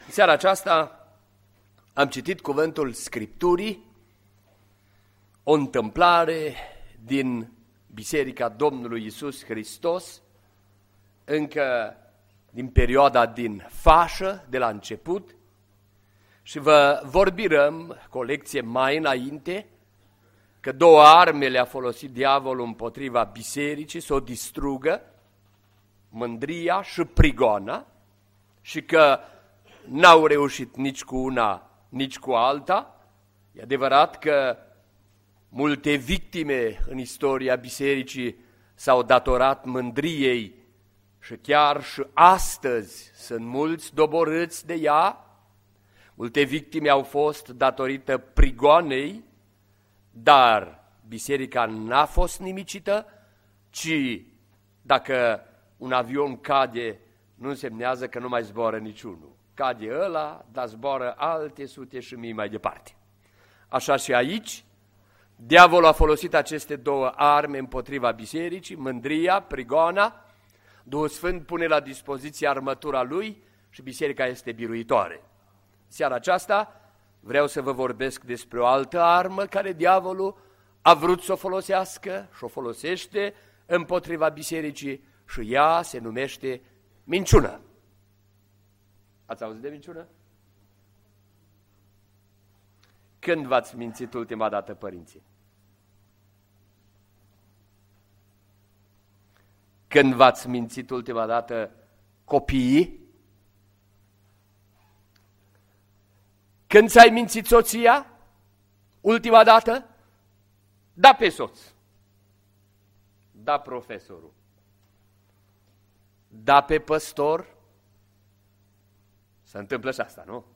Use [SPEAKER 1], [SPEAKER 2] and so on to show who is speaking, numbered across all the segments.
[SPEAKER 1] În seara aceasta am citit cuvântul Scripturii, o întâmplare din Biserica Domnului Iisus Hristos, încă din perioada din fașă, de la început, și vă vorbirăm cu o lecție mai înainte, că două arme le-a folosit diavolul împotriva bisericii să o distrugă, mândria și prigoana, și că n-au reușit nici cu una, nici cu alta. E adevărat că multe victime în istoria bisericii s-au datorat mândriei și chiar și astăzi sunt mulți doborâți de ea. Multe victime au fost datorită prigoanei, dar biserica n-a fost nimicită, ci dacă un avion cade, nu însemnează că nu mai zboară niciunul. Cade ăla, dar zboară alte sute și mii mai departe. Așa și aici, diavolul a folosit aceste două arme împotriva bisericii, mândria, prigoana. Duhul Sfânt pune la dispoziție armătura lui și biserica este biruitoare. Seara aceasta vreau să vă vorbesc despre o altă armă care diavolul a vrut să o folosească și o folosește împotriva bisericii și ea se numește minciună. Ați auzit de minciună? Când v-ați mințit ultima dată, părinții? Când v-ați mințit ultima dată, copiii? Când ți-ai mințit soția? Ultima dată? Da pe soț. Da profesorul. Da pe păstor. Se întâmplă și asta, nu?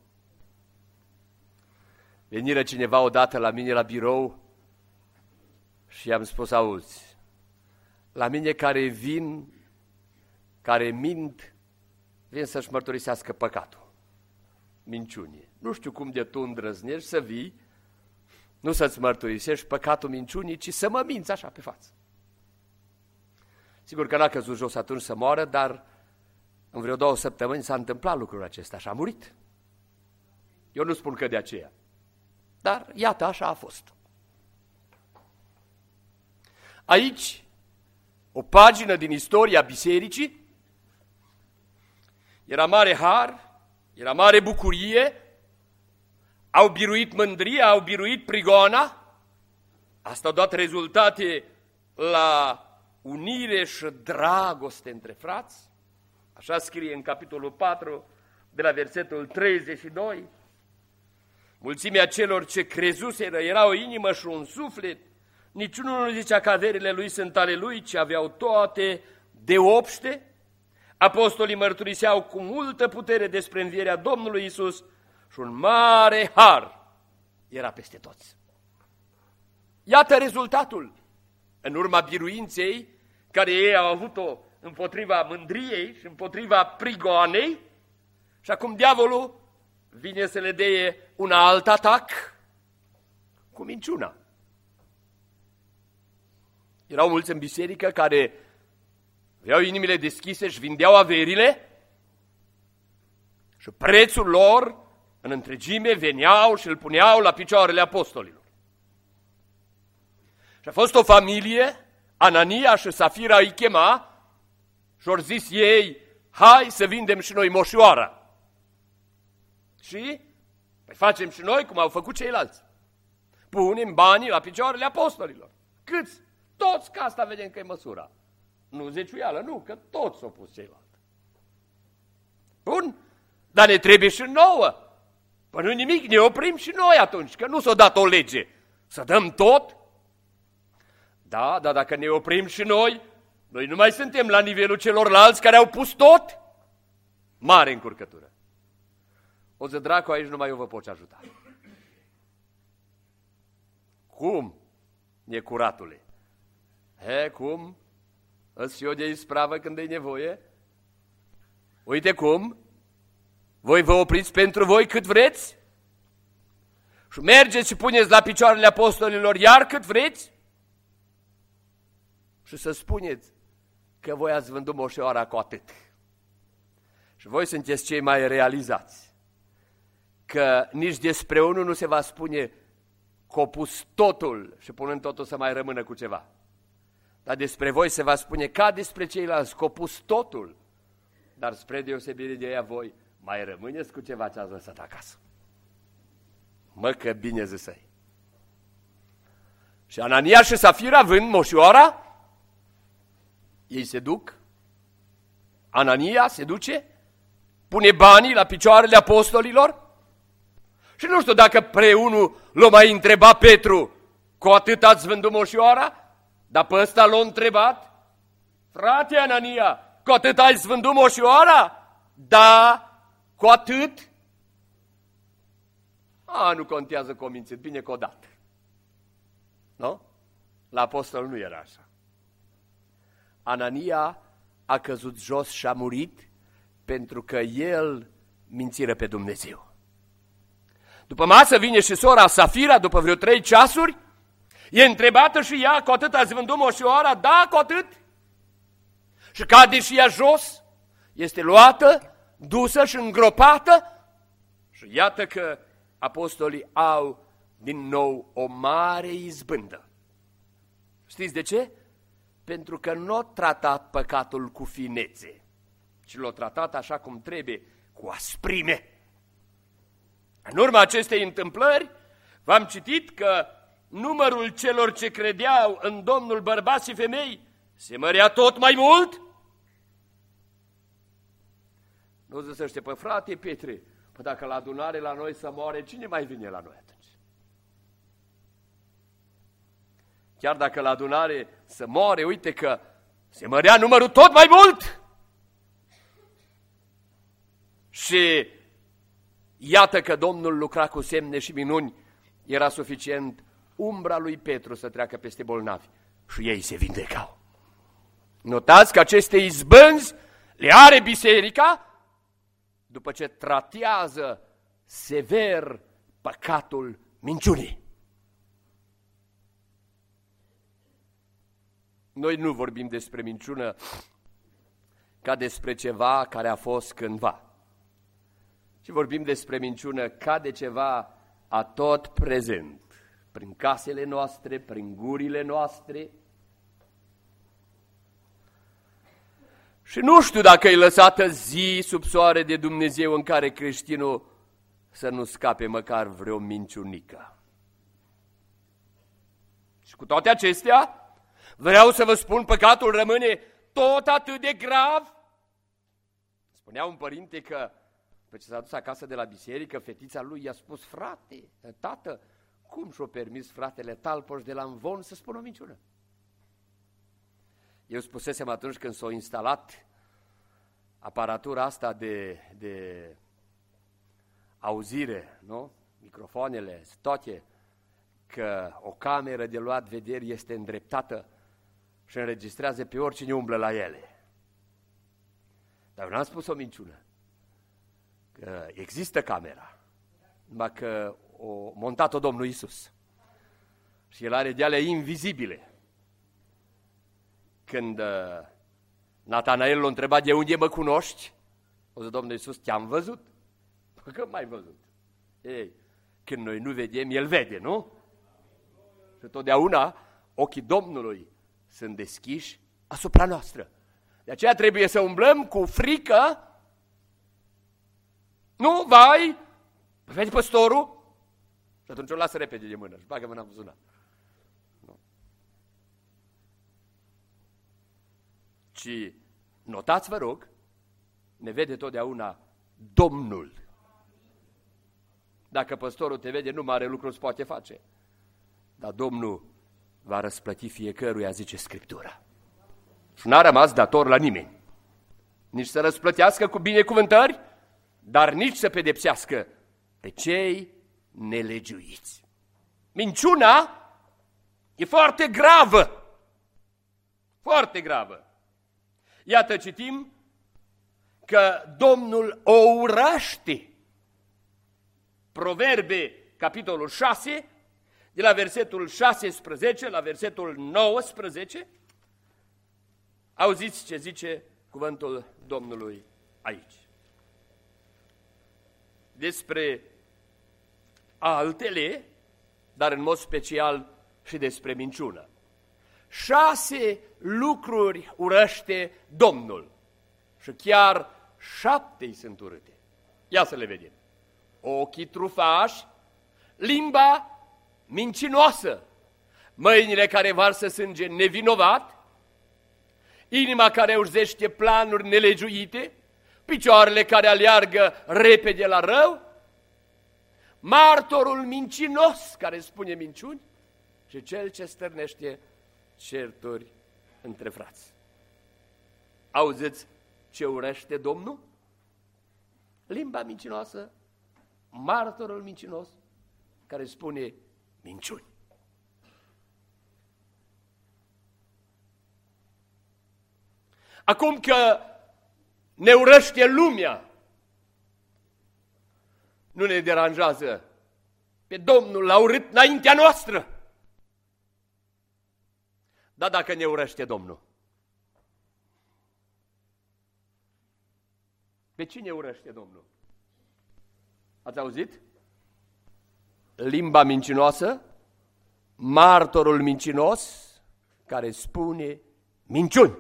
[SPEAKER 1] Veniră cineva odată la mine la birou și i-am spus, auzi, la mine care vin, care mint, vin să-și mărturisească păcatul, minciunii. Nu știu cum de tu îndrăznești să vii, nu să-ți mărturisești păcatul minciunii, ci să mă minți așa pe față. Sigur că n-a căzut jos atunci să moară, dar în vreo 2 săptămâni s-a întâmplat lucrul acesta și a murit. Eu nu spun că de aceea, dar iată, așa a fost. Aici, o pagină din istoria bisericii, era mare har, era mare bucurie, au biruit mândria, au biruit prigoana, asta a dat rezultate la unire și dragoste între frați. Așa scrie în capitolul 4, de la versetul 32. Mulțimea celor ce crezuseră era o inimă și un suflet, niciunul nu zicea că averile lui sunt ale lui, ci aveau toate deopște. Apostolii mărturiseau cu multă putere despre învierea Domnului Iisus și un mare har era peste toți. Iată rezultatul în urma biruinței care ei au avut-o împotriva mândriei și împotriva prigoanei, și acum diavolul vine să le dea un alt atac cu minciuna. Erau mulți în biserică care aveau inimile deschise și vindeau averile și prețul lor în întregime veneau și îl puneau la picioarele apostolilor. Și a fost o familie, Anania și Safira îi chema, și au zis ei, hai să vindem și noi moșioara. Și păi facem și noi cum au făcut ceilalți. Punem banii la picioarele apostolilor. Câți? Toți, că asta vedem că e măsura. Nu zeciuială, nu, că toți s-au pus ceilalți. Bun, dar ne trebuie și nouă. Păi nu nimic, ne oprim și noi atunci, că nu s-a dat o lege. Să dăm tot? Da, dar dacă ne oprim și noi nu mai suntem la nivelul celorlalți care au pus tot? Mare încurcătură. O zi, dracu, aici numai eu vă pot ajuta. Cum, necuratule? Cum? Îți eu de ispravă când e nevoie? Uite cum? Voi vă opriți pentru voi cât vreți? Și mergeți și puneți la picioarele apostolilor iar cât vreți? Și să spuneți că voi ați vândut moșioara cu atât. Și voi sunteți cei mai realizați. că nici despre unul nu se va spune că a pus totul și punând totul să mai rămână cu ceva. Dar despre voi se va spune ca despre ceilalți că a pus totul, dar spre deosebire de ea voi mai rămâneți cu ceva ce ați lăsat acasă. Mă, că bine zisai. Și Anania și Safira vând moșioara, ei se duc, Anania se duce, pune banii la picioarele apostolilor și nu știu dacă preunul l-a mai întrebat Petru, cu atât ați vândut moșioara, dar pe ăsta l-a întrebat, frate Anania, cu atât ai vândut moșioara? Da, cu atât? Nu contează că o mințit, bine că o dat. Nu? La apostol nu era așa. Anania a căzut jos și a murit pentru că el mințiră pe Dumnezeu. După masă vine și sora Safira, după vreo 3 ceasuri, e întrebată și ea, cu atât ați vândut moșioara? Da, cu atât. Și cade și ea jos, este luată, dusă și îngropată și iată că apostolii au din nou o mare izbândă. Știți de ce? Pentru că nu a tratat păcatul cu finețe, ci l-a tratat așa cum trebuie, cu asprime. În urma acestei întâmplări, v-am citit că numărul celor ce credeau în Domnul, bărbați și femei, se mărea tot mai mult. Nu zicește, păi frate Petre, păi dacă la adunare la noi să moare, cine mai vine la noi atunci? Chiar dacă la adunare să moare, uite că se mărea numărul tot mai mult. Și iată că Domnul lucra cu semne și minuni, era suficient umbra lui Petru să treacă peste bolnavi și ei se vindecau. Notați că aceste izbânzi le are biserica după ce tratează sever păcatul minciunii. Noi nu vorbim despre minciună ca despre ceva care a fost cândva, ci vorbim despre minciună ca de ceva atot prezent, prin casele noastre, prin gurile noastre. Și nu știu dacă e lăsată zi sub soare de Dumnezeu în care creștinul să nu scape măcar vreo minciunică. Și cu toate acestea, vreau să vă spun, păcatul rămâne tot atât de grav. Spunea un părinte că, pe ce s-a dus acasă de la biserică, fetița lui i-a spus, frate, tată, cum și-o permis fratele Talpoș de la Învon să spună o minciună? Eu spusesem atunci când s-a instalat aparatura asta de auzire, nu? Microfoanele, toate, că o cameră de luat vederi este îndreptată și înregistrează pe oricine umblă la ele. Dar eu n-am spus o minciună, că există camera, numai că o montat-o Domnul Iisus și El are de alea invizibile. Când Natanael l-a întrebat, de unde mă cunoști? O zis Domnul Iisus, te-am văzut. Că m-ai văzut. Ei, când noi nu vedem, El vede, nu? Și totdeauna ochii Domnului sunt deschiși asupra noastră. De aceea trebuie să umblăm cu frică. Nu, vai, vezi păstorul? Și atunci o lasă repede de mână și bagă mâna în buzunar. Ci notați, vă rog, ne vede totdeauna Domnul. Dacă păstorul te vede, nu mare lucru îți poate face. Dar Domnul va răsplăti fiecăruia, zice Scriptura. Și n-a rămas dator la nimeni. Nici să răsplătească cu binecuvântări, dar nici să pedepsească pe cei nelegiuiți. Minciuna e foarte gravă. Foarte gravă. Iată, citim că Domnul o urăște. Proverbe, capitolul 6, de la versetul 16 la versetul 19, auziți ce zice cuvântul Domnului aici. Despre altele, dar în mod special și despre minciună. 6 lucruri urăște Domnul și chiar 7 sunt urâte. Ia să le vedem. Ochii trufași, limba mincinoasă, mâinile care varsă sânge nevinovat, inima care urzește planuri nelegiuite, picioarele care aleargă repede la rău, martorul mincinos care spune minciuni și cel ce stârnește certuri între frați. Auziți ce urăște Domnul? Limba mincinoasă, martorul mincinos care spune minciuni. Acum că ne urăște lumea, nu ne deranjează. Pe Domnul l-a urât înaintea noastră. Dar dacă ne urăște Domnul, pe cine urăște Domnul? Ați auzit? Limba mincinoasă, martorul mincinos care spune minciuni.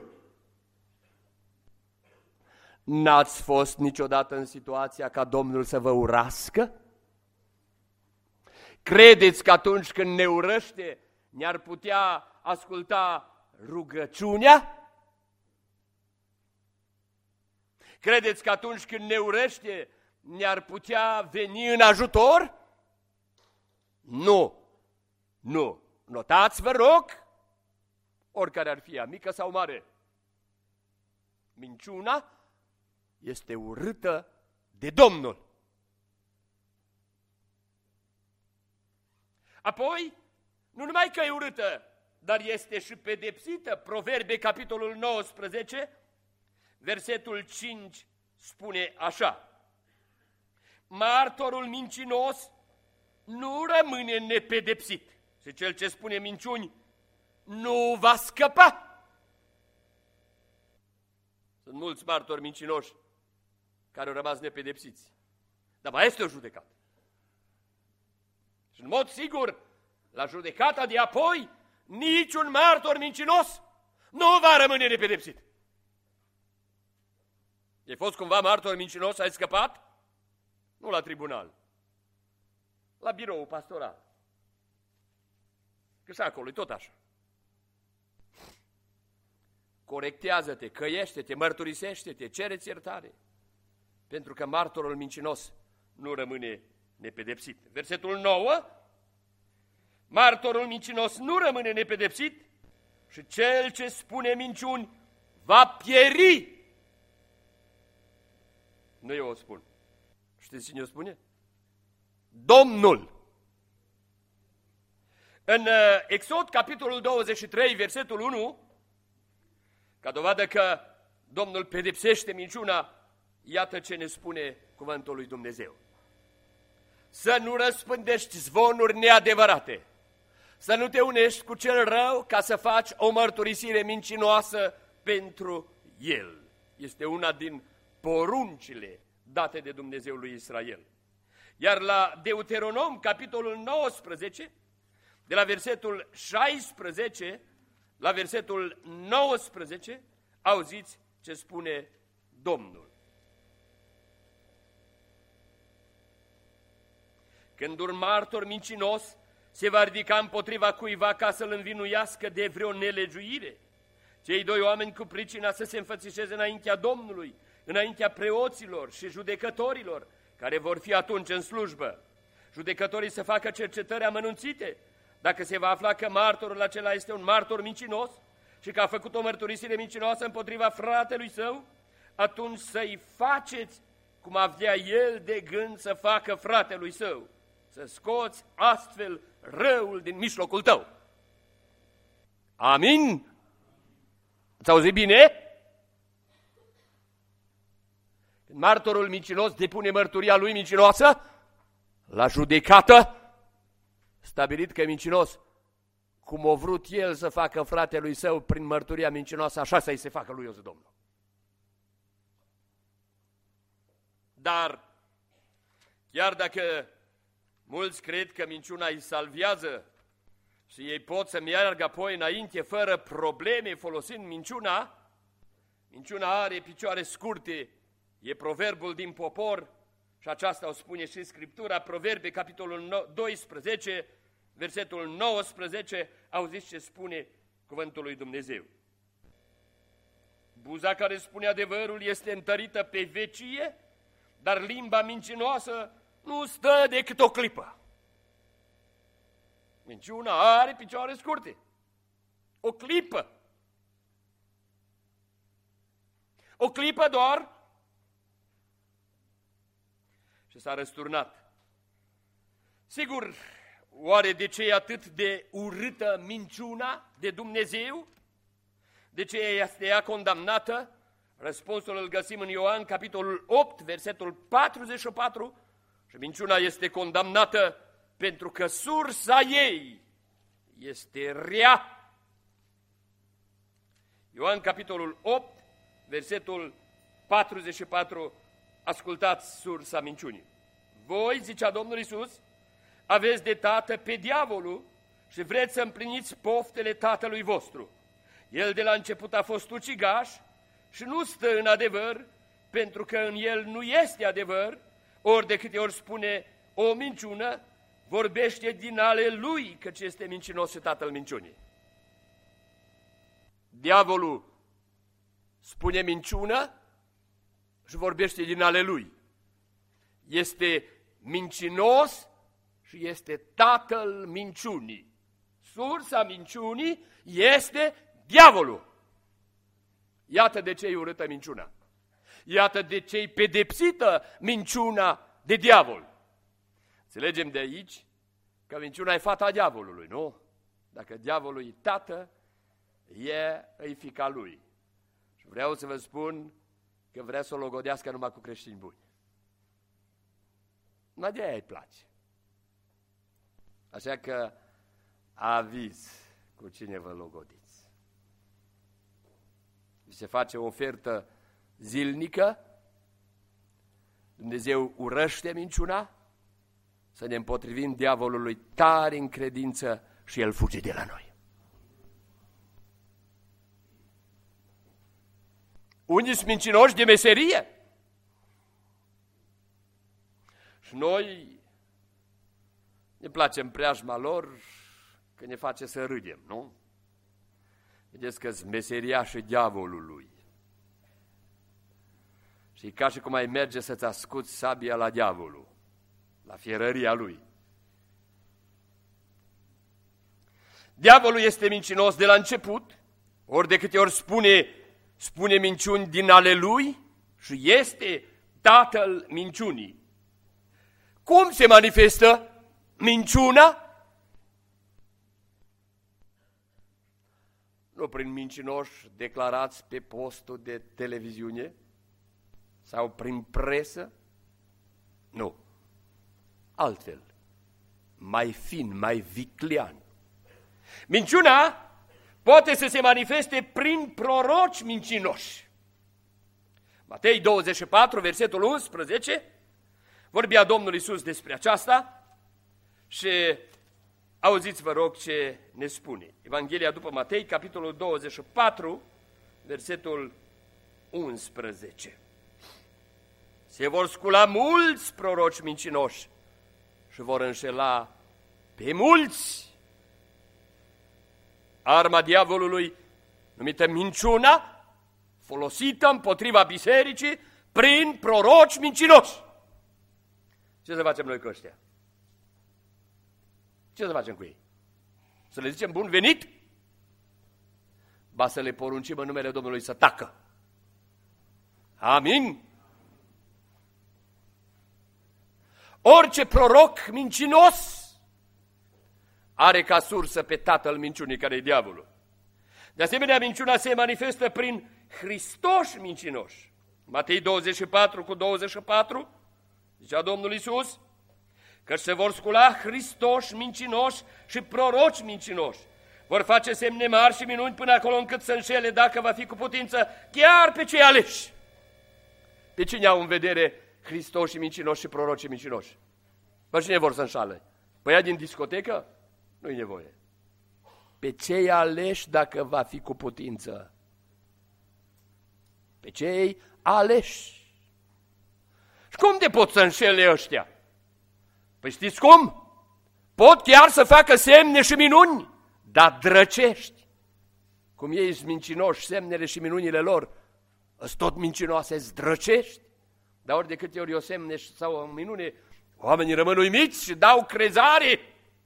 [SPEAKER 1] N-ați fost niciodată în situația ca Domnul să vă urască? Credeți că atunci când ne urăște, ne-ar putea asculta rugăciunea? Credeți că atunci când ne urăște, ne-ar putea veni în ajutor? Nu, nu. Notați, vă rog, oricare ar fi ea, mică sau mare. Minciuna este urâtă de Domnul. Apoi, nu numai că e urâtă, dar este și pedepsită. Proverbe, capitolul 19, versetul 5, spune așa: martorul mincinos nu rămâne nepedepsit și cel ce spune minciuni nu va scăpa. Sunt mulți martori mincinoși care au rămas nepedepsiți, dar mai este o judecată. Și în mod sigur, la judecata de apoi, niciun martor mincinos nu va rămâne nepedepsit. Ai fost cumva martor mincinos, ai scăpat? Nu la tribunal, la birou pastoral. Că și acolo e tot așa. Corectează-te, căiește-te, mărturisește-te, cere-ți iertare, pentru că martorul mincinos nu rămâne nepedepsit. Versetul 9, martorul mincinos nu rămâne nepedepsit și cel ce spune minciuni va pieri. Nu eu o spun. Știți cine o spune? Domnul. În Exod, capitolul 23, versetul 1, ca dovadă că Domnul pedepsește minciuna, iată ce ne spune cuvântul lui Dumnezeu. Să nu răspândești zvonuri neadevărate, să nu te unești cu cel rău ca să faci o mărturisire mincinoasă pentru el. Este una din poruncile date de Dumnezeu lui Israel. Iar la Deuteronom, capitolul 19, de la versetul 16 la versetul 19, auziți ce spune Domnul. Când un martor mincinos se va ridica împotriva cuiva ca să-l învinuiască de vreo nelegiuire, cei 2 oameni cu pricina să se înfățișeze înaintea Domnului, înaintea preoților și judecătorilor, care vor fi atunci în slujbă. Judecătorii să facă cercetări amănunțite. Dacă se va afla că martorul acela este un martor mincinos și că a făcut o mărturisire mincinoasă împotriva fratelui său, atunci să-i faceți cum avea el de gând să facă fratelui său, să scoți astfel răul din mijlocul tău. Amin? Ați auzit bine? Când martorul mincinos depune mărturia lui mincinoasă, la judecată, stabilit că e mincinos, cum a vrut el să facă fratelui său prin mărturia mincinoasă, așa să-i se facă lui, Domnul. Dar, chiar dacă Mulți cred că minciuna îi salvează și ei pot să meargă apoi înainte fără probleme folosind minciuna. Minciuna are picioare scurte, e proverbul din popor și aceasta o spune și Scriptura, Proverbe, capitolul 12, versetul 19, auziți ce spune cuvântul lui Dumnezeu. Buza care spune adevărul este întărită pe vecie, dar limba mincinoasă nu stă decât o clipă. Minciuna are picioare scurte. O clipă. O clipă doar și s-a răsturnat. Sigur, oare de ce e atât de urâtă minciuna de Dumnezeu? De ce este ea condamnată? Răspunsul îl găsim în Ioan, capitolul 8, versetul 44, și minciuna este condamnată pentru că sursa ei este rea. Ioan, capitolul 8, versetul 44, ascultați sursa minciunii. Voi, zicea Domnul Iisus, aveți de tată pe diavolul și vreți să împliniți poftele tatălui vostru. El de la început a fost ucigaș și nu stă în adevăr, pentru că în el nu este adevăr, ori de câte ori spune o minciună, vorbește din ale lui, căci este mincinos și tatăl minciunii. Diavolul spune minciună și vorbește din ale lui. Este mincinos și este tatăl minciunii. Sursa minciunii este diavolul. Iată de ce e urâtă minciuna. Iată de ce e pedepsită minciuna de diavol. Înțelegem de aici că minciuna e fata diavolului, nu? Dacă diavolul e tată, e fiica lui. Și vreau să vă spun că vrea să o logodească numai cu creștini buni. Numai de aia îi place. Așa că aviz cu cine vă logodiți. Vi se face o ofertă zilnică, Dumnezeu urăște minciuna, să ne împotrivim diavolului tare în credință și el fuge de la noi. Unii sunt mincinoși de meserie. Și noi ne place în preajma lor că ne face să râdem, nu? Vedeți că-s meseriașii diavolului. Și ca și cum ai merge să-ți ascuți sabia la diavolul, la fierăria lui. Diavolul este mincinos de la început, ori de câte ori spune minciuni din ale lui și este tatăl minciunii. Cum se manifestă minciuna? Nu prin mincinoși declarați pe postul de televiziune sau prin presă, nu. Altfel, mai fin, mai viclean. Minciuna poate să se manifeste prin proroci mincinoși. Matei 24, versetul 11, vorbea Domnul Iisus despre aceasta și auziți, vă rog, ce ne spune. Evanghelia după Matei, capitolul 24, versetul 11. Se vor scula mulți proroci mincinoși și vor înșela pe mulți. Arma diavolului, numită minciuna, folosită împotriva bisericii prin proroci mincinoși. Ce să facem noi cu ăștia? Ce să facem cu ei? Să le zicem bun venit? Ba să le poruncim în numele Domnului să tacă. Amin? Orice proroc mincinos are ca sursă pe tatăl minciunii, care e diavolul. De asemenea, minciuna se manifestă prin Hristoși mincinoși. Matei 24 cu 24, zicea Domnul Iisus, că se vor scula Hristoși mincinoși și proroci mincinoși. Vor face semne mari și minuni până acolo încât să înșele, dacă va fi cu putință, chiar pe cei aleși. Pe cine au în vedere Hristoși mincinoși și proroci mincinoși? Pe cine vor să înșale? Pe ea din discotecă? Nu-i nevoie. Pe cei aleși dacă va fi cu putință. Pe cei aleși. Și cum te pot să înșele ăștia? Păi știți cum? Pot chiar să facă semne și minuni, dar drăcești. Cum ei sunt mincinoși, semnele și minunile lor, îs tot mincinoase, zdrăcești. Dar ori de câte ori o semne sau o minune, oamenii rămân uimiți și dau crezare.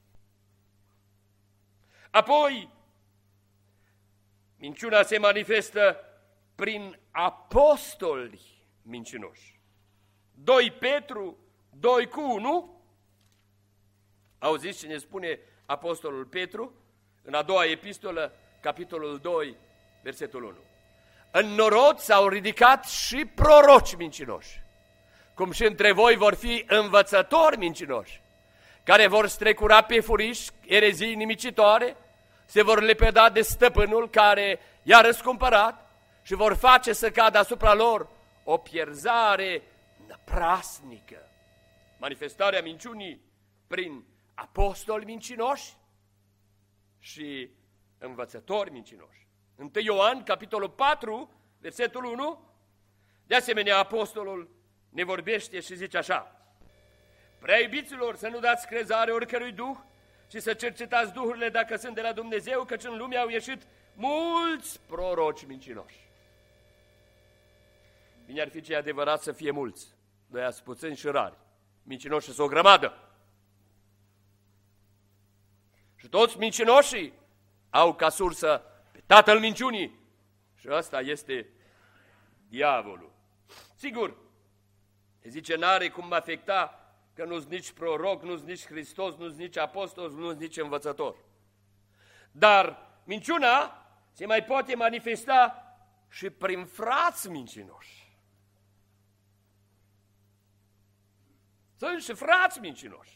[SPEAKER 1] Apoi, minciuna se manifestă prin apostoli mincinoși. 2 Petru 2:1, auziți ce ne spune apostolul Petru în a doua epistolă, capitolul 2, versetul 1. În norod s-au ridicat și proroci mincinoși, cum și între voi vor fi învățători mincinoși, care vor strecura pe furiș erezii nimicitoare, se vor lepeda de stăpânul care i-a răscumpărat și vor face să cadă asupra lor o pierzare năprasnică. Manifestarea minciunii prin apostoli mincinoși și învățători mincinoși. 1 Ioan, capitolul 4, versetul 1, de asemenea apostolul ne vorbește și zice așa: Prea iubiților, să nu dați crezare oricărui duh, ci să cercetați duhurile dacă sunt de la Dumnezeu, căci în lume au ieșit mulți proroci mincinoși. Bine ar fi ce adevărat să fie mulți, noi ați puțini și rari, mincinoși sunt o grămadă. Și toți mincinoșii au ca sursă pe tatăl minciunii și ăsta este diavolul. Sigur, se zice, n-are cum afecta că nu-s nici proroc, nu-s nici Hristos, nu-s nici apostol, nu-s nici învățător. Dar minciuna se mai poate manifesta și prin frați mincinoși. Sunt și frați mincinoși.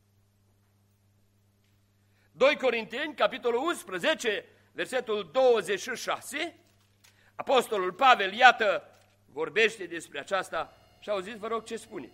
[SPEAKER 1] 2 Corinteni, capitolul 11, versetul 26, apostolul Pavel, iată, vorbește despre aceasta și auziți, vă rog, ce spune.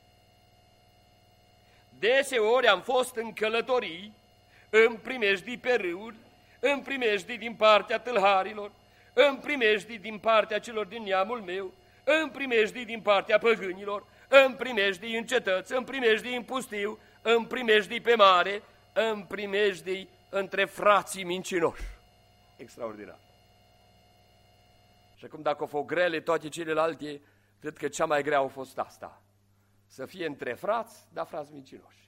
[SPEAKER 1] Deseori am fost în călătorii, în primejdii pe râuri, în primejdii din partea tâlharilor, în primejdii din partea celor din neamul meu, în primejdii din partea păgânilor, în primejdii în cetăți, în primejdii în pustiu, în primejdii pe mare, în primejdii între frații mincinoși. Extraordinar. Și acum dacă au fost grele toate celelalte, cred că cea mai grea a fost asta. Să fie între frați, dar frați mincinoși.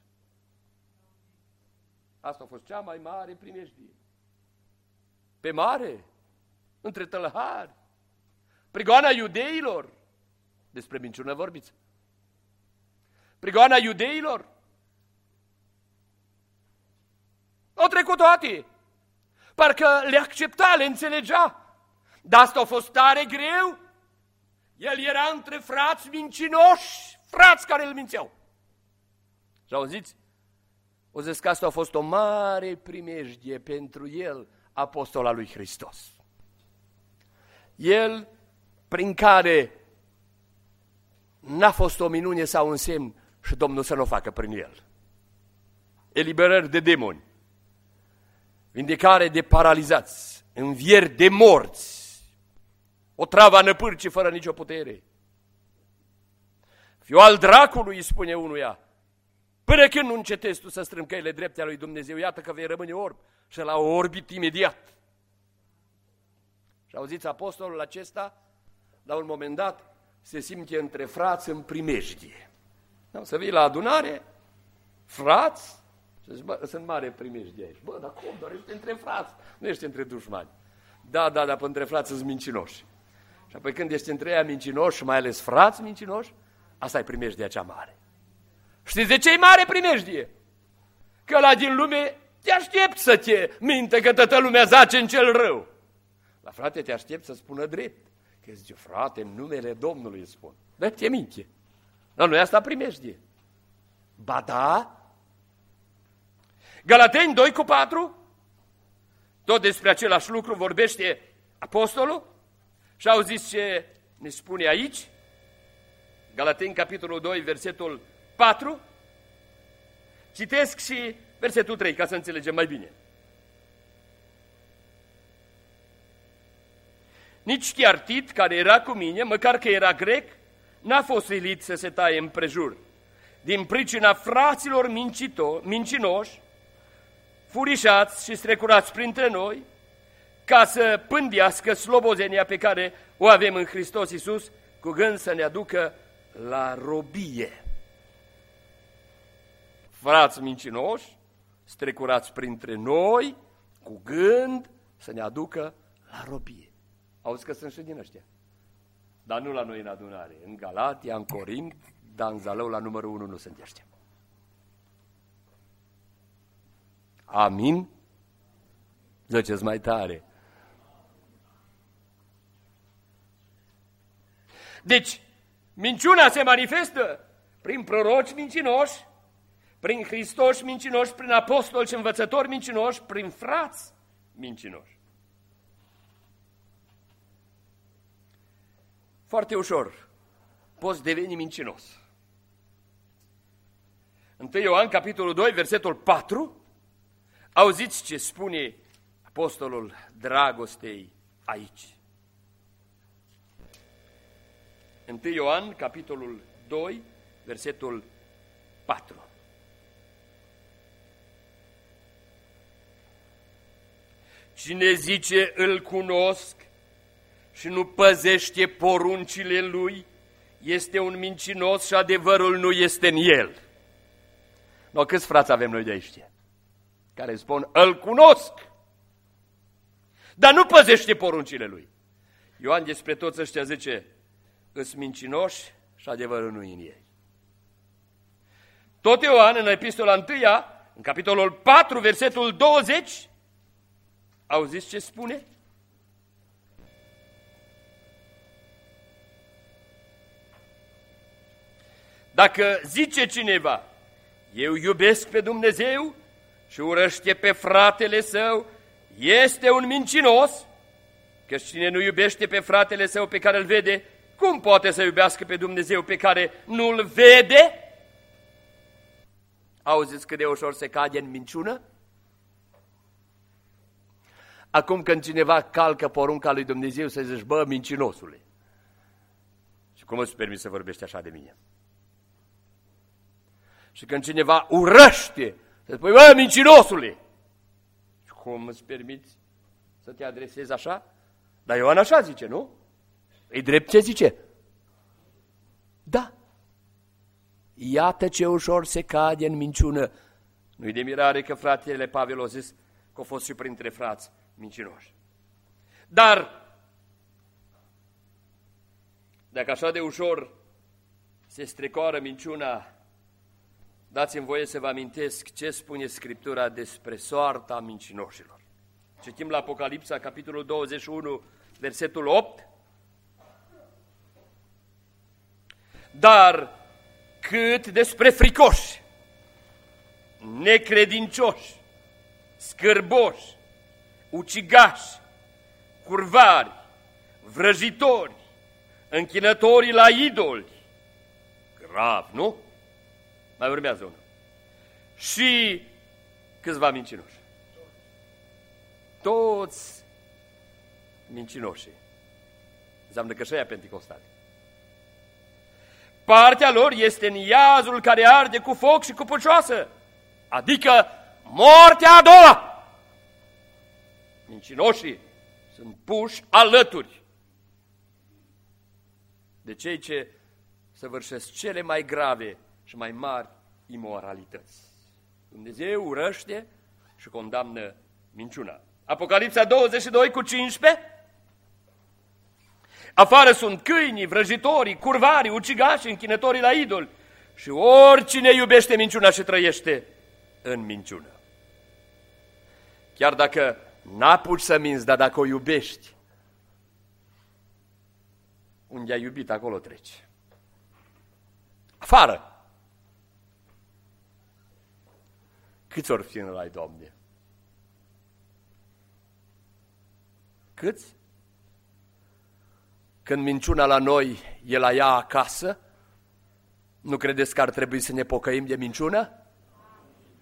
[SPEAKER 1] Asta a fost cea mai mare primejdie. Pe mare, între tălhari, prigoana iudeilor, despre minciună vorbiți. Prigoana iudeilor, au trecut toate. Parcă le accepta, le înțelegea. Dar asta a fost tare greu. El era între frați mincinoși, frați care îl mințeau. Și auziți? O zis că asta a fost o mare primejdie pentru el, apostol al lui Hristos. El, prin care n-a fost o minune sau un semn și Domnul să nu o facă prin el. Eliberări de demoni, vindecare de paralizați, învieri de morți, o travă a năpârcii fără nicio putere. Fiul al dracului, îi spune unuia, până când nu încetezi tu să strâmbi căile drepte ale lui Dumnezeu, iată că vei rămâne orb și l-a orbit imediat. Și auziți, apostolul acesta, la un moment dat, se simte între frați în primejdie. Să vii la adunare, frați, și zici, bă, sunt mare primejdie aici. Bă, dar cum, doar ești între frați, nu ești între dușmani. Da, dar între frați sunt mincinoși. Și apoi când ești între ea mincinoși, mai ales frați mincinoși, asta e primejdia cea mare. Știți de ce e mare primejdie? Că la din lume te aștept să te minte că toată lumea zace în cel rău. La frate te aștept să spună drept. Că zice, frate, în numele Domnului îți spun. Dar te minte. Dar nu e asta primejdie. Ba da. Galateni 2:4, tot despre același lucru vorbește apostolul și auziți ce ne spune aici? Galateni capitolul 2, versetul 4. Citesc și versetul 3, ca să înțelegem mai bine. Nici chiar Tit, care era cu mine, măcar că era grec, n-a fost silit să se taie împrejur, din pricina fraților mincinoși, furișați și strecurați printre noi, ca să pândească slobozenia pe care o avem în Hristos Iisus, cu gând să ne aducă la robie. Frați mincinoși, strecurați printre noi, cu gând să ne aducă la robie. Auzi că sunt și din ăștia. Dar nu la noi în adunare. În Galatia, în Corint, dar în Zalău la numărul 1 nu sunt ăștia. Amin? Ziceți mai tare. Deci, minciuna se manifestă prin proroci mincinoși, prin Hristoși mincinoși, prin apostoli și învățători mincinoși, prin frați mincinoși. Foarte ușor poți deveni mincinos. 1 Ioan, capitolul 2, versetul 4, auziți ce spune apostolul dragostei aici. 1 Ioan, capitolul 2, versetul 4. Cine zice îl cunosc și nu păzește poruncile lui, este un mincinos și adevărul nu este în el. No, câți frați avem noi de aici? Care spun, îl cunosc, dar nu păzește poruncile lui. Ioan despre toți ăștia zice, îs mincinoși și adevărul nu e în ei. Tot Ioan, în epistola 1, în capitolul 4, versetul 20, auziți ce spune? Dacă zice cineva, eu iubesc pe Dumnezeu și urăște pe fratele său, este un mincinos, că cine nu iubește pe fratele său pe care îl vede, cum poate să iubească pe Dumnezeu pe care nu-l vede? Auziți cât de ușor se cade în minciună? Acum când cineva calcă porunca lui Dumnezeu, să zici, bă, mincinosule, și cum îți permis să vorbești așa de mine? Și când cineva urăște, să spui, bă, mincinosule, și cum îți permiți să te adresezi așa? Dar Ioan așa zice, nu? E drept ce zice? Da. Iată ce ușor se cade în minciună. Nu-i de mirare că fratele Pavel a zis că a fost și printre frați mincinoși. Dar, dacă așa de ușor se strecoară minciuna, dați-mi voie să vă amintesc ce spune Scriptura despre soarta mincinoșilor. Citim la Apocalipsa, capitolul 21, versetul 8. Dar cât despre fricoși, necredincioși, scârboși, ucigași, curvari, vrăjitori, închinătorii la idoli, grav, nu? Mai urmează unul. Și câțiva mincinoși. Toți mincinoșii. Înseamnă că și aia penticostali. Partea lor este în iazul care arde cu foc și cu pucioasă, adică moartea a doua. Mincinoșii sunt puși alături de cei ce săvârșesc cele mai grave și mai mari imoralități. Dumnezeu urăște și condamnă minciuna. Apocalipsa 22 cu 15. Afară sunt câinii, vrăjitorii, curvarii, ucigașii, închinătorii la idoli și oricine iubește minciuna și trăiește în minciună. Chiar dacă n-apuci să minți, dar dacă o iubești, unde ai iubit, acolo treci. Afară! Câți ori fi în rai, Doamne? Câți? Când minciuna la noi e la ea acasă, nu credeți că ar trebui să ne pocăim de minciună?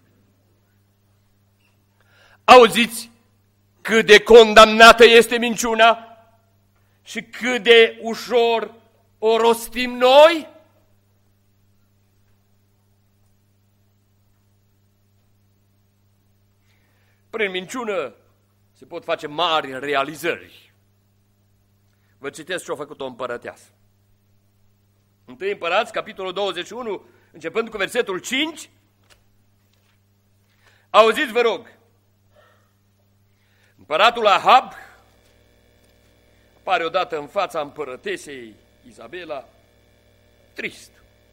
[SPEAKER 1] Auziți cât de condamnată este minciuna și cât de ușor o rostim noi? Prin minciună se pot face mari realizări. Vă citesc ce a făcut o împărăteasă. 1 Împărați, capitolul 21, începând cu versetul 5. Auziți, vă rog, împăratul Ahab apare odată în fața împărătesei Izabela, trist.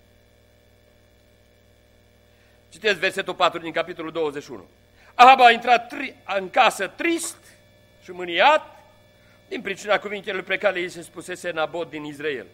[SPEAKER 1] Citesc versetul 4 din capitolul 21. Ahab a intrat în casă trist și mâniat din pricina cuvintelor pe care i se spusese Nabot din Israel.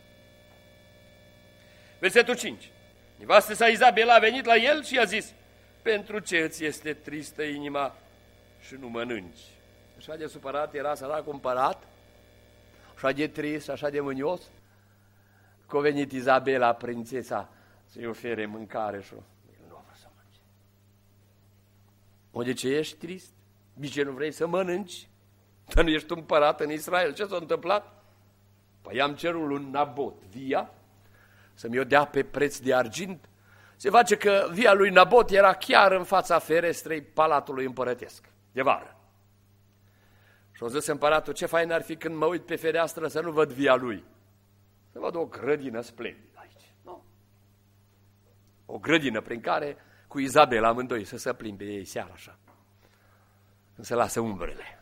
[SPEAKER 1] Versetul 5. Nevastă sa Izabela a venit la el și i-a zis: pentru ce îți este tristă inima și nu mănânci? Așa de supărat era săracul împărat, așa de trist, așa de mânios, că a venit Izabela, prințesa, să-i ofere mâncare și el nu a vrut să mănânce. O, de ce ești trist? De ce nu vrei să mănânci? Dar nu ești împărat în Israel. Ce s-a întâmplat? Păi am cerul un Nabot via să-mi o dea pe preț de argint. Se face că via lui Nabot era chiar în fața ferestrei palatului împărătesc, de vară. Și-a zis împăratul: ce fain ar fi când mă uit pe fereastră să nu văd via lui, să văd o grădină splendidă aici. Nu. O grădină prin care cu Izabela amândoi să se plimbe ei seara așa, când se lasă umbrele.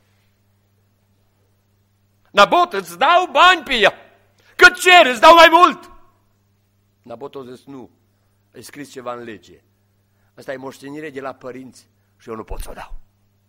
[SPEAKER 1] Nabot, îți dau bani pe ea, cât cer, îți dau mai mult. Nabot a zis: nu, ai scris ceva în lege, asta e moștenire de la părinți și eu nu pot să o dau.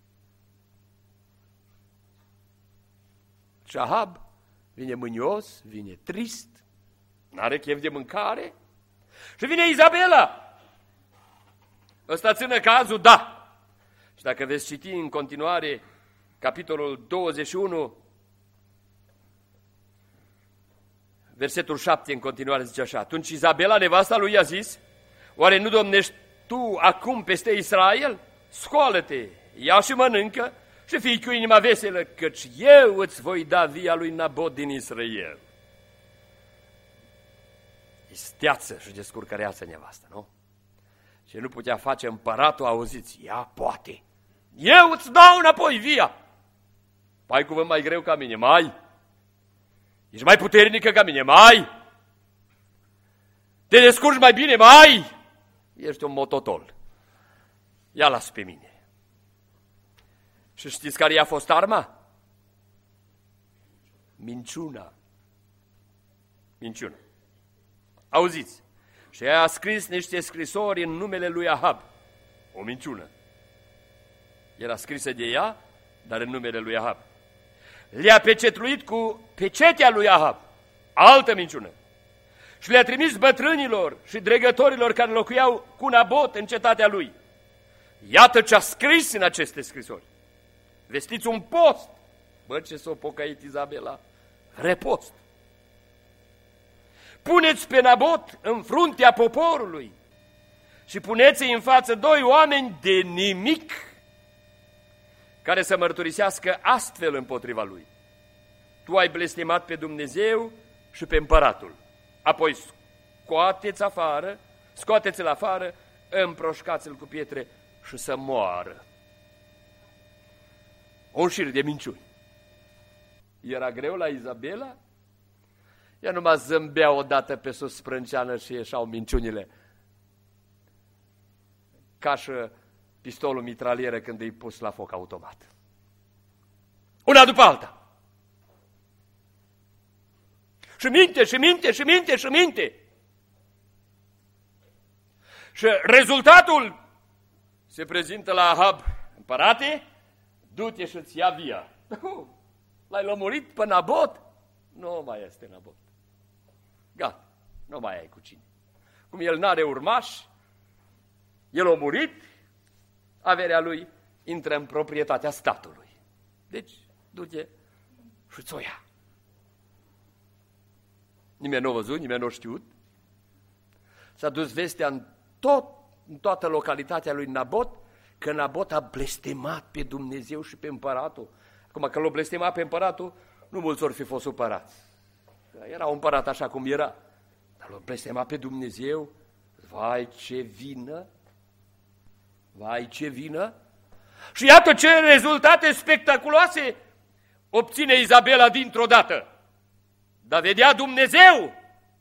[SPEAKER 1] Și Ahab vine mânios, vine trist, n-are chef de mâncare și vine Izabela. Ăsta ține cazul, da. Și dacă veți citi în continuare capitolul 21, versetul 7 în continuare zice așa: atunci Izabela, nevasta lui, i-a zis: oare nu domnești tu acum peste Israel? Scoală-te, ia și mănâncă și fii cu inima veselă, căci eu îți voi da via lui Nabot din Israel. Isteață și descurcăreață nevastă, nu? Ce nu putea face împăratul, auziți, ea poate. Eu îți dau înapoi via. Ai cuvânt mai greu ca mine, mai? Ești mai puternică ca mine, mai? Te descurci mai bine, mai? Ești un mototol. Ia las pe mine. Și știți care i-a fost arma? Minciuna. Minciuna. Auziți, și ea a scris niște scrisori în numele lui Ahab. O minciună. Era scrisă de ea, dar în numele lui Ahab. Le-a pecetluit cu pecetea lui Ahab. Altă minciună. Și le-a trimis bătrânilor și dregătorilor care locuiau cu Nabot în cetatea lui. Iată ce a scris în aceste scrisori. Vestiți un post. Bă, ce s-o pocăit Izabela. Repost. Puneți pe Nabot în fruntea poporului și puneți-i în față doi oameni de nimic care să mărturisească astfel împotriva lui: tu ai blestemat pe Dumnezeu și pe împăratul. Apoi scoateți-l afară, împroșcați-l cu pietre și să moară. Un șir de minciuni. Era greu la Izabela? Ea numai zâmbea odată pe sus sprânceană și ieșau minciunile. Ca și pistolul mitralieră când e pus la foc automat. Una după alta. Și minte, și minte, și minte, și minte. Și rezultatul se prezintă la Ahab: împărate, du-te și-ți ia via. L-ai lămurit pe Nabot? Nu mai este Nabot. Gata, nu mai ai cu cine. Cum el n-are urmași, el a murit, averea lui intră în proprietatea statului. Deci, du-te și ți-o ia. Nimeni nu a văzut, nimeni nu a știut. S-a dus vestea în toată localitatea lui Nabot că Nabot a blestemat pe Dumnezeu și pe împăratul. Acum că l-a blestemat pe împăratul, nu mulți ori fi fost supărați. Era un împărat așa cum era, dar l-a blestemat pe Dumnezeu. Vai ce vină! Vai ce vină! Și iată ce rezultate spectaculoase obține Izabela dintr-o dată. Dar vedea Dumnezeu!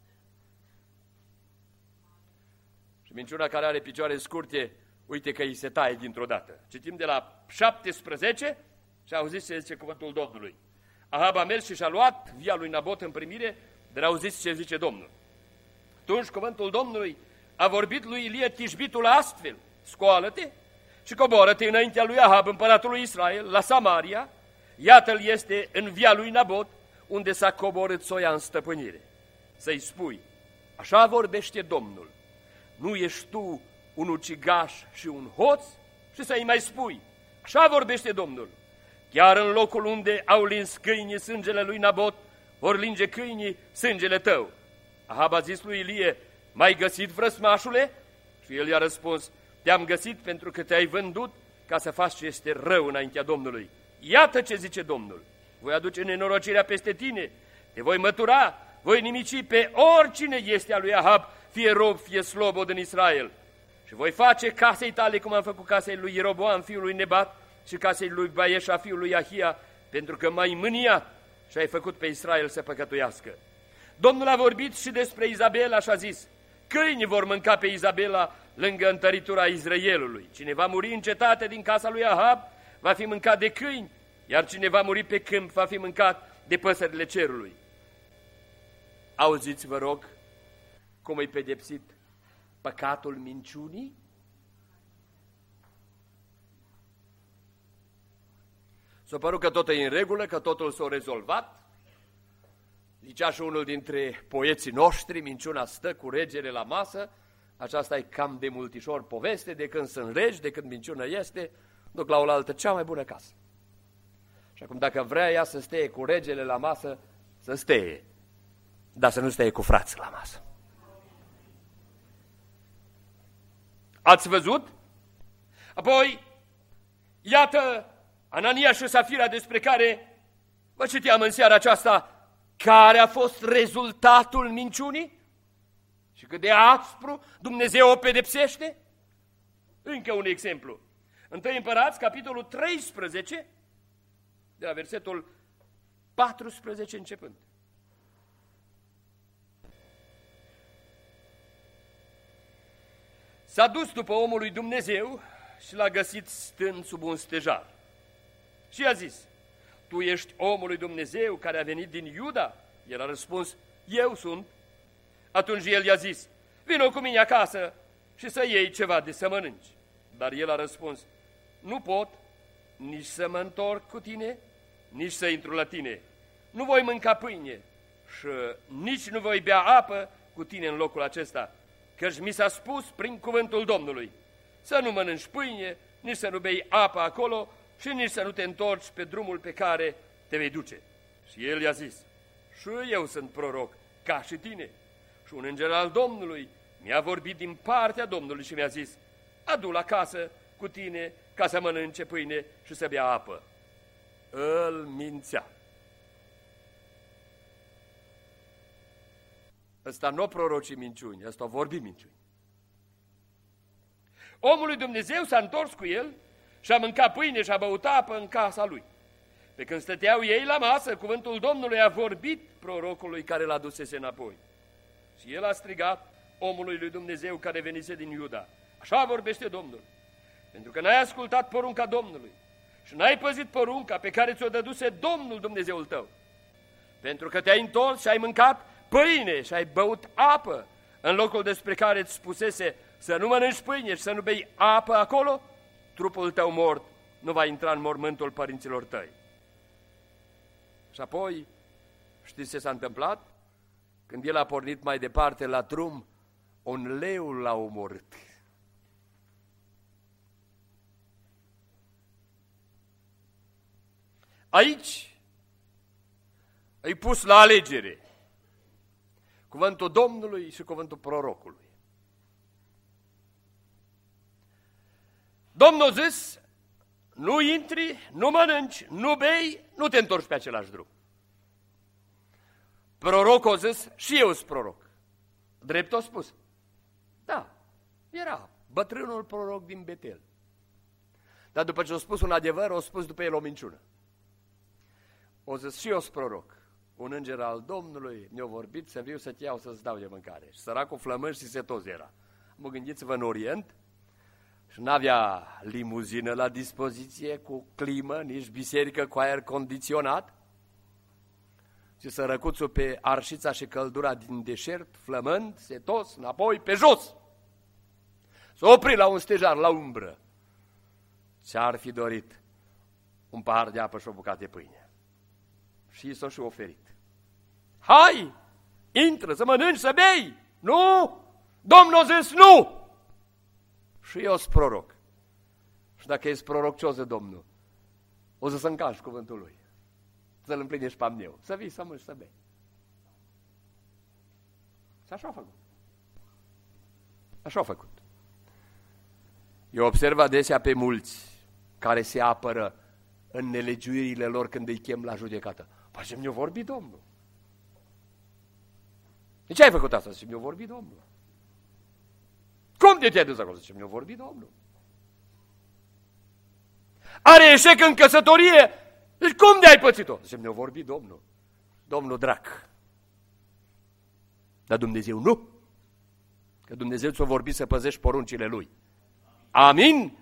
[SPEAKER 1] Și minciuna care are picioare scurte, uite că îi se taie dintr-o dată. Citim de la 17 și auziți ce zice cuvântul Domnului. Ahab a mers și și-a luat via lui Nabot în primire, dar auziți ce zice Domnul. Atunci cuvântul Domnului a vorbit lui Ilie Tishbitul astfel: scoală-te și coboară-te înaintea lui Ahab, împăratul lui Israel, la Samaria. Iată-l este în via lui Nabot, unde s-a coborât să o ia în stăpânire. Să-i spui: așa vorbește Domnul, nu ești tu un ucigaș și un hoț? Și să-i mai spui: așa vorbește Domnul, chiar în locul unde au lins câinii sângele lui Nabot, vor linge câinii sângele tău. Ahab a zis lui Ilie: m-ai găsit, vrăsmașule? Și el i-a răspuns: te-am găsit pentru că te-ai vândut ca să faci ce este rău înaintea Domnului. Iată ce zice Domnul: voi aduce nenorocirea peste tine, te voi mătura, voi nimici pe oricine este a lui Ahab, fie rob, fie slobod în Israel. Și voi face casei tale cum am făcut casei lui Ieroboam, fiul lui Nebat, și casei lui Baieșa, fiul lui Ahia, pentru că m-ai mâniat și ai făcut pe Israel să păcătuiască. Domnul a vorbit și despre Izabela și a zis: câinii vor mânca pe Izabela lângă întăritura Izraelului. Cine va muri în cetate din casa lui Ahab va fi mâncat de câini, iar cine va muri pe câmp va fi mâncat de păsările cerului. Auziți, vă rog, cum îi pedepsit păcatul minciunii? S-a părut că totul e în regulă, că totul s-a rezolvat. Zicea și unul dintre poeții noștri: minciuna stă cu regele la masă. Aceasta e cam de multișor poveste, de când sunt regi, de când minciuna este, duc la oaltă cea mai bună casă. Și acum dacă vrea ea să steie cu regele la masă, să steie, dar să nu steie cu frații la masă. Ați văzut? Apoi, iată Anania și Safira, despre care vă citeam în seara aceasta, care a fost rezultatul minciunii și cât de aspru Dumnezeu o pedepsește. Încă un exemplu. 1 Împărați, capitolul 13, de la versetul 14 începând. S-a dus după omul lui Dumnezeu și l-a găsit stând sub un stejar. Și i-a zis: tu ești omul lui Dumnezeu care a venit din Iuda? El a răspuns: eu sunt. Atunci el i-a zis: vino cu mine acasă și să iei ceva de să mănânci. Dar el a răspuns: nu pot nici să mă întorc cu tine, nici să intru la tine. Nu voi mânca pâine și nici nu voi bea apă cu tine în locul acesta, căci mi s-a spus prin cuvântul Domnului: să nu mănânci pâine, nici să nu bei apă acolo și nici să nu te întorci pe drumul pe care te vei duce. Și el i-a zis: și eu sunt proroc, ca și tine. Și un înger al Domnului mi-a vorbit din partea Domnului și mi-a zis: adu-l acasă cu tine ca să mănânce pâine și să bea apă. Îl mințea. Ăsta nu proroci minciuni, ăsta vorbi minciuni. Omul lui Dumnezeu s-a întors cu el și a mâncat pâine și a băut apă în casa lui. Pe când stăteau ei la masă, cuvântul Domnului a vorbit prorocului care l-a dusese înapoi. Și el a strigat omului lui Dumnezeu care venise din Iuda: așa vorbește Domnul, pentru că n-ai ascultat porunca Domnului și n-ai păzit porunca pe care ți-o dăduse Domnul Dumnezeul tău, pentru că te-ai întors și ai mâncat pâine și ai băut apă în locul despre care îți spusese să nu mănânci pâine și să nu bei apă acolo, trupul tău mort nu va intra în mormântul părinților tăi. Și apoi, știți ce s-a întâmplat? Când el a pornit mai departe la drum, un leu l-a omorât. Aici îi pus la alegere cuvântul Domnului și cuvântul prorocului. Domnul a zis, nu intri, nu mănânci, nu bei, nu te întorci pe același drum. Prorocul a zis, și eu sunt proroc. Drept a spus. Da, era bătrânul proroc din Betel. Dar după ce a spus un adevăr, a spus după el o minciună. O zis, și eu sunt proroc. Un înger al Domnului mi-a vorbit să viu să te iau să-ți dau de mâncare. Și săracul flămând și setos era. Mă gândiți-vă în Orient și n-avea limuzină la dispoziție cu climă, nici biserică cu aer condiționat. Și sărăcuțul pe arșița și căldura din deșert, flămând, setos, înapoi, pe jos. S-a oprit la un stejar, la umbră. Ce-ar fi dorit? Un pahar de apă și o bucată de pâine. Și s-a și oferit. Hai, intră să mănânci, să bei! Nu! Domnul a zis nu! Și eu sunt proroc. Și dacă ești proroc, ce o să Domnul? O să încași cuvântul lui. Să-l împlinești pe amneu. Să vii, să mânci, să bei. Și așa a făcut. Așa a făcut. Eu observ adesea pe mulți care se apără în nelegiuirile lor când îi chem la judecată. Păi ce mi-a vorbit Domnul? De ce ai făcut asta? Ce mi-a vorbit Domnul? Cum de te-ai dus acolo? Ce mi-a vorbit Domnul? Are eșec în căsătorie? Deci cum de ai pățit-o? Ce mi-a vorbit Domnul? Domnul drac. Dar Dumnezeu nu. Că Dumnezeu ți-a vorbit să păzești poruncile Lui. Amin?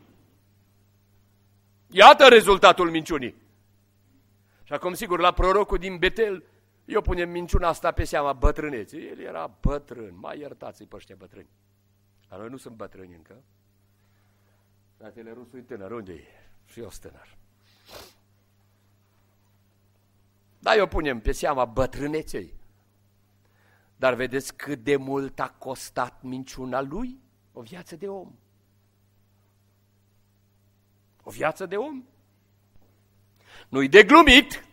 [SPEAKER 1] Iată rezultatul minciunii. Și acum, sigur, la prorocul din Betel, eu punem minciuna asta pe seama bătrâneții. El era bătrân, mai iertați-i pe ăștia bătrâni. Dar noi nu sunt bătrâni încă. Fratele Rusu e tânăr, unde e? Și eu sunt tânăr. Da, eu punem pe seama bătrâneței. Dar vedeți cât de mult a costat minciuna lui? O viață de om. O viață de om. Nu-i de glumit.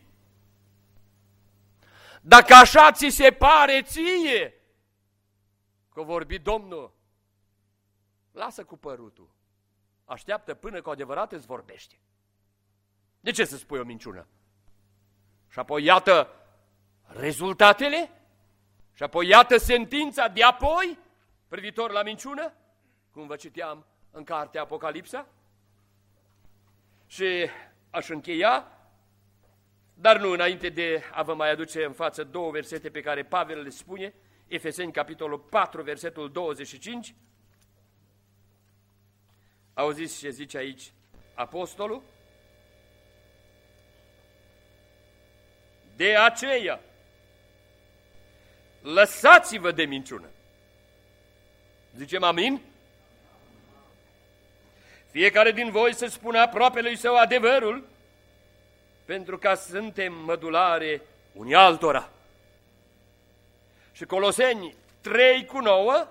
[SPEAKER 1] Dacă așa ți se pare ție că vorbi Domnul, lasă cu părutul. Așteaptă până cu adevărat îți vorbește. De ce să spui o minciună? Și apoi iată rezultatele? Și apoi iată sentința de apoi privitor la minciună? Cum vă citeam în cartea Apocalipsa? Și aș încheia, dar nu înainte de a vă mai aduce în față două versete pe care Pavel le spune, Efeseni, capitolul 4, versetul 25. Auziți ce zice aici apostolul? De aceea, lăsați-vă de minciună. Zicem amin? Fiecare din voi să spună aproapelui său adevărul, pentru că suntem mădulare unii altora. Și Coloseni 3:9,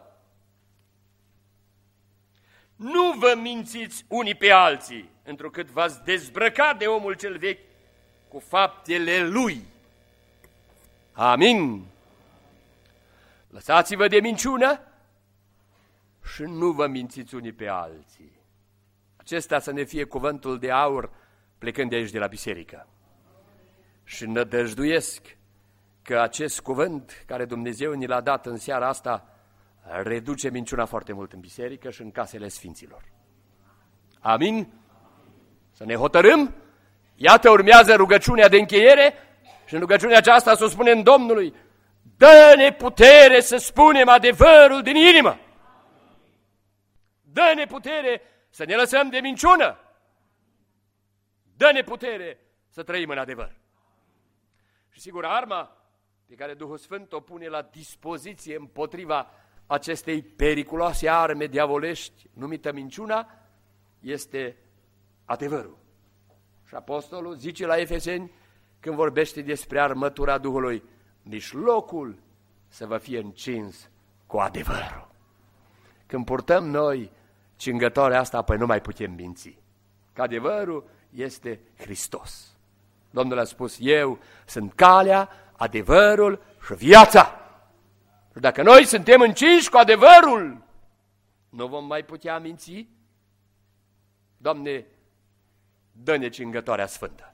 [SPEAKER 1] nu vă mințiți unii pe alții, întrucât v-ați dezbrăcat de omul cel vechi cu faptele lui. Amin. Lăsați-vă de minciună și nu vă mințiți unii pe alții. Acesta să ne fie cuvântul de aur plecând de aici de la biserică. Și nădăjduiesc că acest cuvânt care Dumnezeu ni l-a dat în seara asta reduce minciuna foarte mult în biserică și în casele sfinților. Amin? Să ne hotărâm? Iată urmează rugăciunea de încheiere și în rugăciunea aceasta să o spunem Domnului: dă-ne putere să spunem adevărul din inimă. Dă-ne putere să ne lăsăm de minciună. Dă-ne putere să trăim în adevăr. Și sigur, arma pe care Duhul Sfânt o pune la dispoziție împotriva acestei periculoase arme diavolești numită minciuna este adevărul. Și apostolul zice la Efeseni, când vorbește despre armătura Duhului, mijlocul să vă fie încins cu adevărul. Când purtăm noi cingătoarea asta, păi nu mai putem minți. Că adevărul este Hristos. Domnul a spus, eu sunt calea, adevărul și viața. Și dacă noi suntem încinși cu adevărul, nu vom mai putea minți. Doamne, dă-ne cingătoarea sfântă.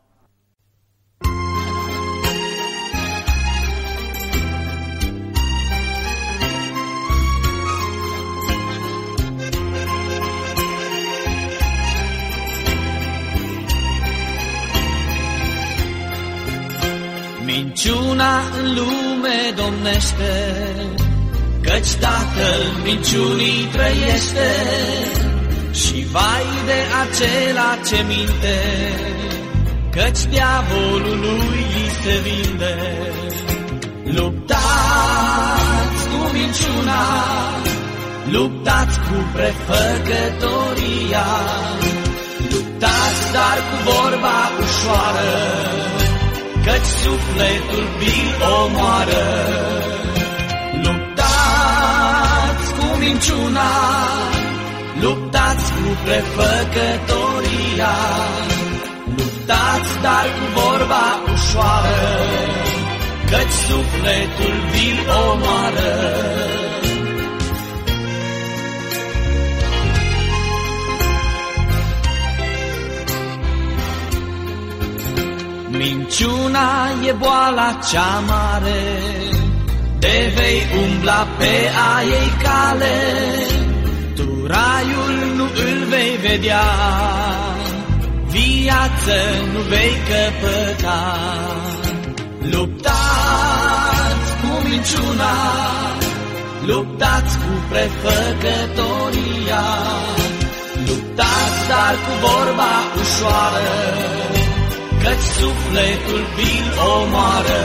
[SPEAKER 2] Minciuna în lume domnește, căci tatăl minciunii trăiește. Și vai de acela ce minte, căci diavolul lui se vinde. Luptați cu minciuna, luptați cu prefăcătoria, luptați dar cu vorba ușoară, căci sufletul vi-l omoară. Luptați cu minciuna, luptați cu prefăcătoria, luptați dar cu vorba ușoară, căci sufletul vi-l omoară. Minciuna e boala cea mare, de vei umbla pe a ei cale, tu raiul nu îl vei vedea, viață nu vei căpăta. Luptați cu minciuna, luptați cu prefăcătoria, luptați dar cu vorba ușoară, căci sufletul vi-l omoară.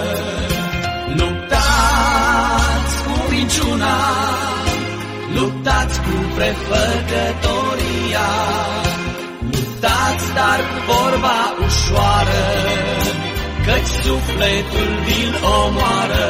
[SPEAKER 2] Luptați cu minciuna, luptați cu prefăcătoria, luptați dar cu vorba ușoară, căci sufletul vi-l omoară.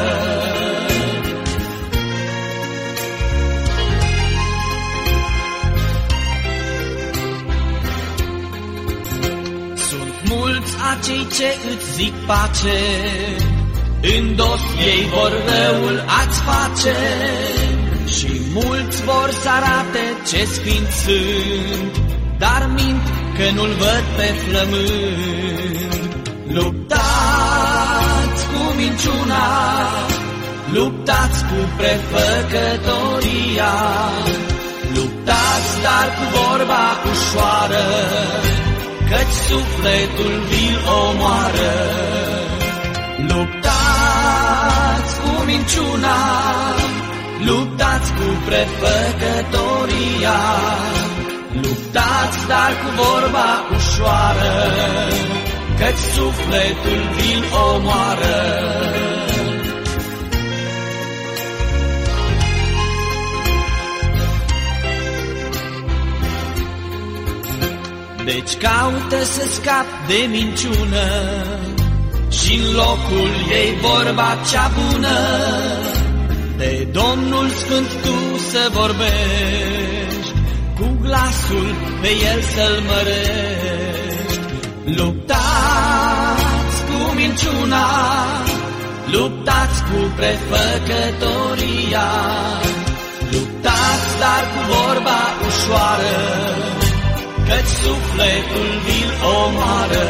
[SPEAKER 2] Mulți acei ce îți zic pace, în dos ei vor răul ați face, și mulți vor să arate ce sfinți sunt, dar mint că nu-l văd pe flământ. Luptați cu minciuna, luptați cu prefăcătoria, luptați dar cu vorba ușoară, căci sufletul vi-l omoară. Luptați cu minciuna, luptați cu prefăcătoria, luptați dar cu vorba ușoară, căci sufletul vi-l omoară. Deci caută să scapi de minciună și-n locul ei vorba cea bună, de Domnul Sfânt tu să vorbești, cu glasul pe el să-l mărești. Luptați cu minciuna, luptați cu prefăcătoria, luptați dar cu vorba ușoară, căci sufletul vi-l omoară.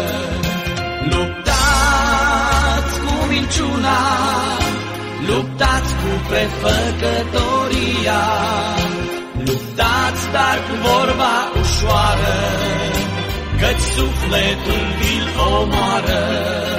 [SPEAKER 2] Luptați cu minciuna, luptați cu prefăcătoria, luptați dar cu vorba ușoară, căci sufletul vi-l omoară.